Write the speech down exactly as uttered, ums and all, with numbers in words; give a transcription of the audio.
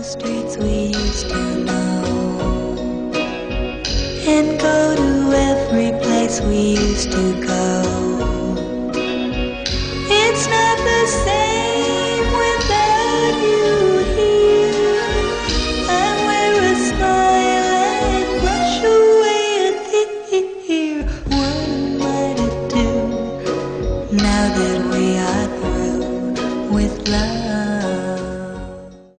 streets we used to know, and go to every place we used to go. It's not the same without you here. I wear a smile and brush away a tear. What am I to do now that we're